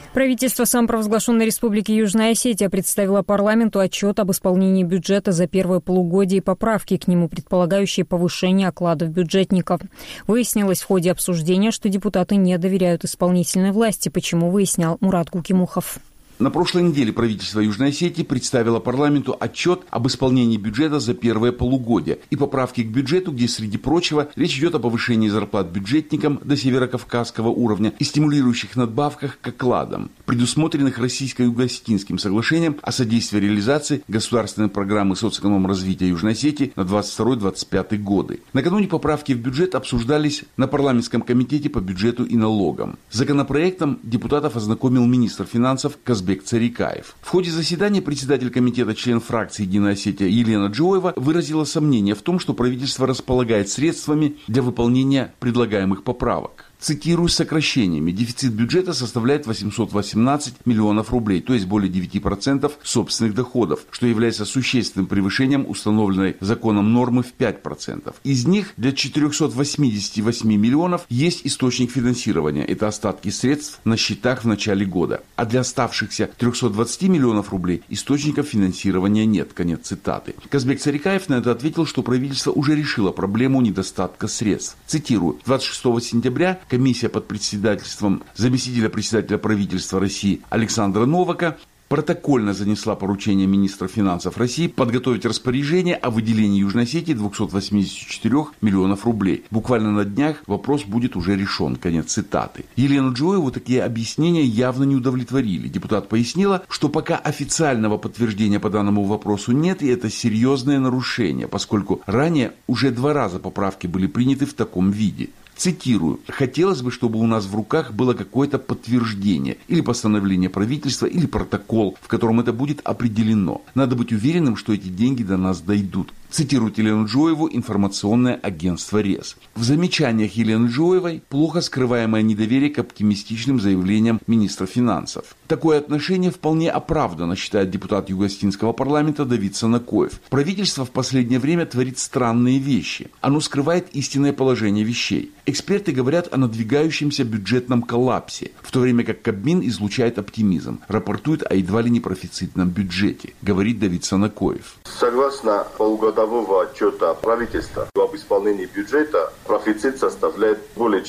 Правительство самопровозглашенной Республики Южная Осетия представило парламенту отчет об исполнении бюджета за первое полугодие и поправки к нему, предполагающие повышение окладов бюджетников. Выяснилось в ходе обсуждения, что депутаты не доверяют исполнительной власти, почему выяснял Мурат Гукимухов. На прошлой неделе правительство Южной Осетии представило парламенту отчет об исполнении бюджета за первое полугодие и поправки к бюджету, где, среди прочего, речь идет о повышении зарплат бюджетникам до северокавказского уровня и стимулирующих надбавках к окладам, предусмотренных Российско-Юго-Осетинским соглашением о содействии реализации государственной программы социоэкономразвития Южной Осетии на 22-25 годы. Накануне поправки в бюджет обсуждались на парламентском комитете по бюджету и налогам. С законопроектом депутатов ознакомил министр финансов Казбек Царикаев. В ходе заседания председатель комитета, член фракции «Единая Осетия» Елена Джоева выразила сомнение в том, что правительство располагает средствами для выполнения предлагаемых поправок. Цитирую с сокращениями. Дефицит бюджета составляет 818 миллионов рублей, то есть более 9% собственных доходов, что является существенным превышением установленной законом нормы в 5%. Из них для 488 миллионов есть источник финансирования. Это остатки средств на счетах в начале года. А для оставшихся 320 миллионов рублей источников финансирования нет. Конец цитаты. Казбек Царикаев на это ответил, что правительство уже решило проблему недостатка средств. Цитирую. 26 сентября комиссия под председательством заместителя председателя правительства России Александра Новака протокольно занесла поручение министра финансов России подготовить распоряжение о выделении Южной Осетии 284 миллионов рублей. Буквально на днях вопрос будет уже решен. Конец цитаты. Елену Джоеву такие объяснения явно не удовлетворили. Депутат пояснила, что пока официального подтверждения по данному вопросу нет, и это серьезное нарушение, поскольку ранее уже 2 раза поправки были приняты в таком виде. Цитирую. «Хотелось бы, чтобы у нас в руках было какое-то подтверждение, или постановление правительства, или протокол, в котором это будет определено. Надо быть уверенным, что эти деньги до нас дойдут». Цитирует Елену Джоеву информационное агентство РЕС. В замечаниях Елены Джоевой плохо скрываемое недоверие к оптимистичным заявлениям министра финансов. Такое отношение вполне оправдано, считает депутат Юго-Осетинского парламента Давид Санакоев. Правительство в последнее время творит странные вещи. Оно скрывает истинное положение вещей. Эксперты говорят о надвигающемся бюджетном коллапсе, в то время как Кабмин излучает оптимизм, рапортует о едва ли не профицитном бюджете, говорит Давид Санакоев. Согласно полугодового отчета правительства об исполнении бюджета, профицит составляет более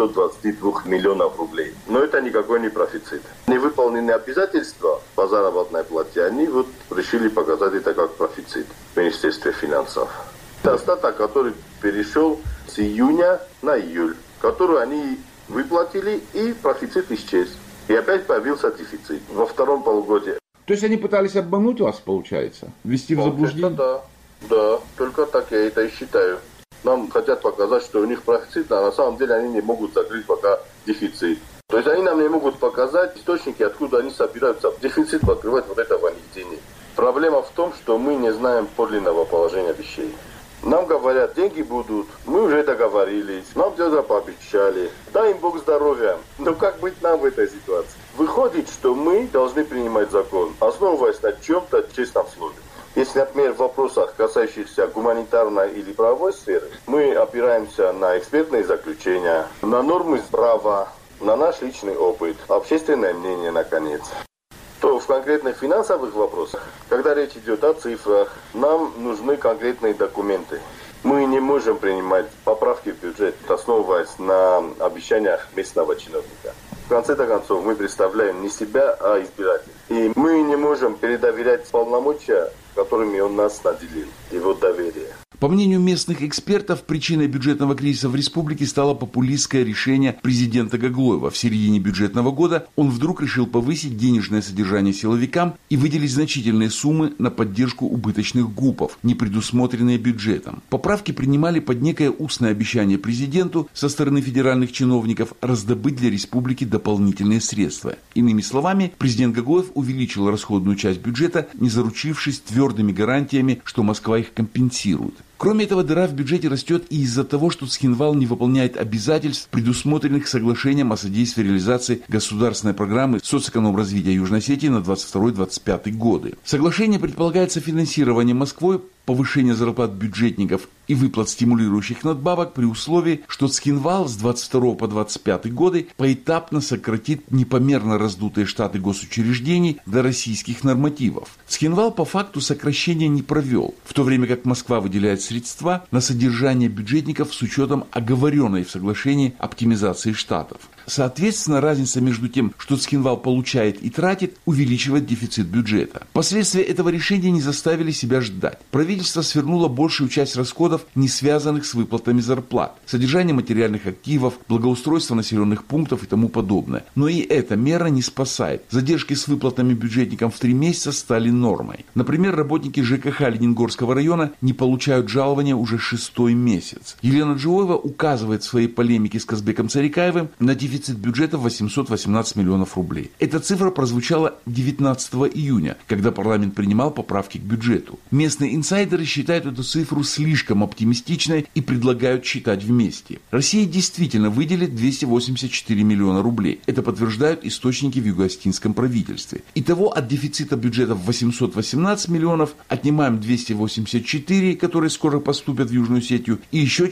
422 миллионов рублей. Но это никакой не профицит. Невыполненные обязательства по заработной плате, они решили показать это как профицит в Министерстве финансов. Это остаток, который перешел с июня на июль, который они выплатили, и профицит исчез. И опять появился дефицит во втором полугодии. То есть они пытались обмануть вас, получается? Ввести в заблуждение? Да, только так я это и считаю. Нам хотят показать, что у них профицит, а на самом деле они не могут закрыть пока дефицит. То есть они нам не могут показать источники, откуда они собираются дефицит покрывать, этого нигде нет. Проблема в том, что мы не знаем подлинного положения вещей. Нам говорят, деньги будут, мы уже договорились, нам где-то пообещали, дай им Бог здоровья. Но как быть нам в этой ситуации? Выходит, что мы должны принимать закон, основываясь на чем-то честном слове. Если, например, в вопросах, касающихся гуманитарной или правовой сферы, мы опираемся на экспертные заключения, на нормы права, на наш личный опыт, общественное мнение, наконец, то в конкретных финансовых вопросах, когда речь идет о цифрах, нам нужны конкретные документы. Мы не можем принимать поправки в бюджет, основываясь на обещаниях местного чиновника. В конце-то концов, мы представляем не себя, а избирателей. И мы не можем передоверять полномочия, которыми он нас наделил, его доверие. По мнению местных экспертов, причиной бюджетного кризиса в республике стало популистское решение президента Гаглоева. В середине бюджетного года он вдруг решил повысить денежное содержание силовикам и выделить значительные суммы на поддержку убыточных ГУПов, не предусмотренные бюджетом. Поправки принимали под некое устное обещание президенту со стороны федеральных чиновников раздобыть для республики дополнительные средства. Иными словами, президент Гаглоев увеличил расходную часть бюджета, не заручившись твердыми гарантиями, что Москва их компенсирует. Кроме этого, дыра в бюджете растет и из-за того, что Цхинвал не выполняет обязательств, предусмотренных соглашением о содействии реализации государственной программы социоэкономразвития Южной Осетии на 22-25 годы. Соглашение предполагает софинансирование Москвой, повышение зарплат бюджетников и выплат стимулирующих надбавок при условии, что Цхинвал с 22 по 25 годы поэтапно сократит непомерно раздутые штаты госучреждений до российских нормативов. Цхинвал по факту сокращения не провел, в то время как Москва выделяет средства на содержание бюджетников с учетом оговоренной в соглашении оптимизации штатов. Соответственно, разница между тем, что Цхинвал получает и тратит, увеличивает дефицит бюджета. Последствия этого решения не заставили себя ждать. Правительство свернуло большую часть расходов, не связанных с выплатами зарплат, содержание материальных активов, благоустройство населенных пунктов и тому подобное. Но и эта мера не спасает. Задержки с выплатами бюджетникам в 3 месяца стали нормой. Например, работники ЖКХ Ленингорского района не получают жалования уже 6-й месяц. Елена Джиоева указывает в своей полемике с Казбеком Царикаевым на дефицит бюджета в 818 миллионов рублей. Эта цифра прозвучала 19 июня, когда парламент принимал поправки к бюджету. Местные инсайдеры считают эту цифру слишком оптимистичной и предлагают считать вместе. Россия действительно выделит 284 миллиона рублей. Это подтверждают источники в юго-остинском правительстве. Итого от дефицита бюджета в 818 миллионов отнимаем 284, которые скоро поступят в Южную Осетию, и еще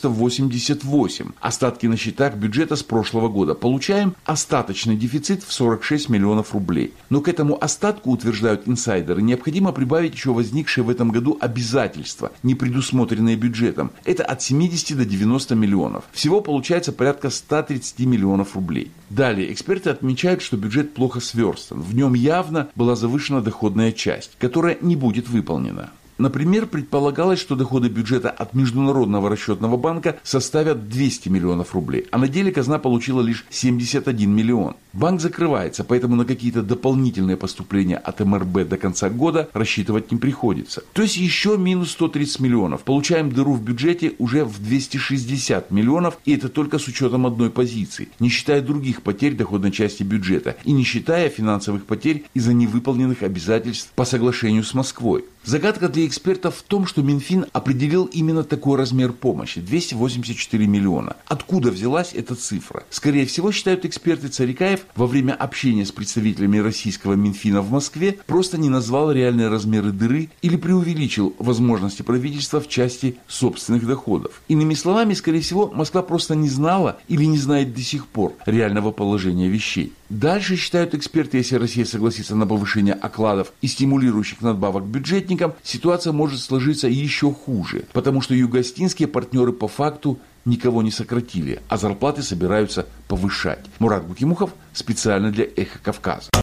488. Остатки на счетах бюджета с прошлого года. Получаем остаточный дефицит в 46 миллионов рублей. Но к этому остатку, утверждают инсайдеры, необходимо прибавить еще возникшие в этом году обязательства, не предусмотренные бюджетом. Это от 70 до 90 миллионов. Всего получается порядка 130 миллионов рублей. Далее, эксперты отмечают, что бюджет плохо сверстан. В нем явно была завышена доходная часть, которая не будет выполнена. Например, предполагалось, что доходы бюджета от Международного расчетного банка составят 200 миллионов рублей, а на деле казна получила лишь 71 миллион. Банк закрывается, поэтому на какие-то дополнительные поступления от МРБ до конца года рассчитывать не приходится. То есть еще минус 130 миллионов. Получаем дыру в бюджете уже в 260 миллионов, и это только с учетом одной позиции, не считая других потерь доходной части бюджета и не считая финансовых потерь из-за невыполненных обязательств по соглашению с Москвой. Загадка для экспертов в том, что Минфин определил именно такой размер помощи – 284 миллиона. Откуда взялась эта цифра? Скорее всего, считают эксперты, Царикаев во время общения с представителями российского Минфина в Москве просто не назвал реальные размеры дыры или преувеличил возможности правительства в части собственных доходов. Иными словами, скорее всего, Москва просто не знала или не знает до сих пор реального положения вещей. Дальше, считают эксперты, если Россия согласится на повышение окладов и стимулирующих надбавок бюджетникам, ситуация может сложиться еще хуже, потому что юго-остинские партнеры по факту никого не сократили, а зарплаты собираются повышать. Мурат Букимухов специально для Эхо Кавказа.